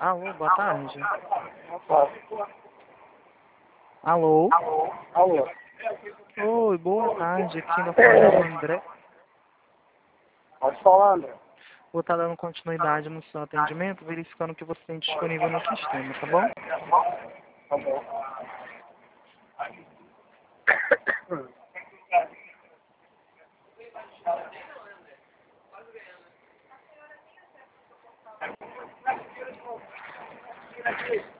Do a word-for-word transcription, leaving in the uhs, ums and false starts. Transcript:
Alô, boa tarde. Tá. Alô? Alô. Oi, boa tarde. Aqui na fala é o André. Pode falar, André. Vou estar dando continuidade no seu atendimento, verificando o que você tem disponível no sistema, tá bom? Tá bom. Aqui.